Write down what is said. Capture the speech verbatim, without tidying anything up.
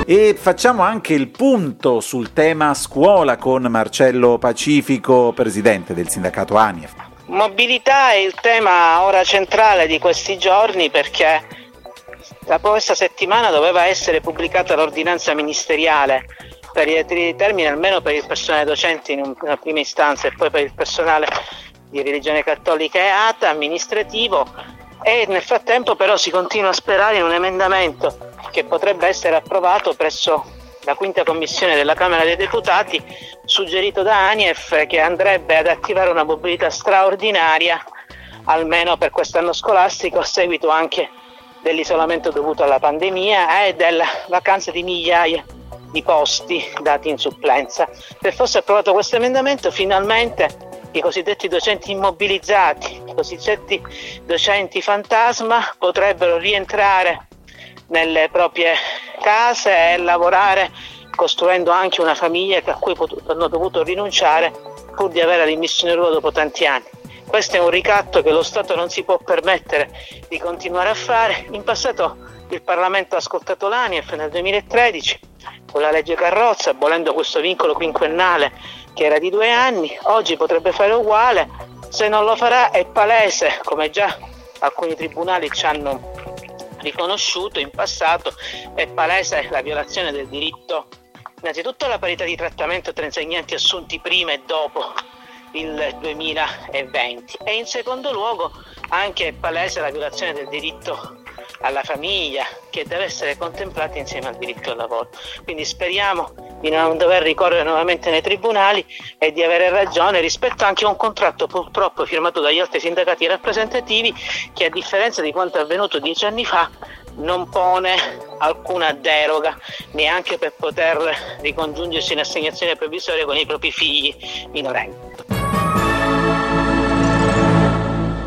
E facciamo anche il punto sul tema scuola con Marcello Pacifico, presidente del sindacato ANIEF. Mobilità è il tema ora centrale di questi giorni, perché la questa settimana doveva essere pubblicata l'ordinanza ministeriale per i termini, almeno per il personale docente in una prima istanza e poi per il personale di religione cattolica e A T A amministrativo, e nel frattempo però si continua a sperare in un emendamento che potrebbe essere approvato presso la quinta commissione della Camera dei Deputati, suggerito da ANIEF, che andrebbe ad attivare una mobilità straordinaria almeno per quest'anno scolastico, a seguito anche dell'isolamento dovuto alla pandemia e della vacanza di migliaia di posti dati in supplenza. Se fosse approvato questo emendamento, finalmente i cosiddetti docenti immobilizzati, i cosiddetti docenti fantasma, potrebbero rientrare nelle proprie case e lavorare, costruendo anche una famiglia a cui hanno dovuto rinunciare pur di avere l'immissione in ruolo dopo tanti anni. Questo è un ricatto che lo Stato non si può permettere di continuare a fare. In passato il Parlamento ha ascoltato l'ANIEF nel duemilatredici con la legge Carrozza, abolendo questo vincolo quinquennale che era di due anni. Oggi potrebbe fare uguale. Se non lo farà è palese, come già alcuni tribunali ci hanno riconosciuto in passato, è palese la violazione del diritto innanzitutto alla parità di trattamento tra insegnanti assunti prima e dopo il duemilaventi, e in secondo luogo anche è palese la violazione del diritto alla famiglia, che deve essere contemplata insieme al diritto al lavoro. Quindi speriamo di non dover ricorrere nuovamente nei tribunali e di avere ragione rispetto anche a un contratto purtroppo firmato dagli altri sindacati rappresentativi, che a differenza di quanto è avvenuto dieci anni fa non pone alcuna deroga neanche per poter ricongiungersi in assegnazione provvisoria con i propri figli minorenni.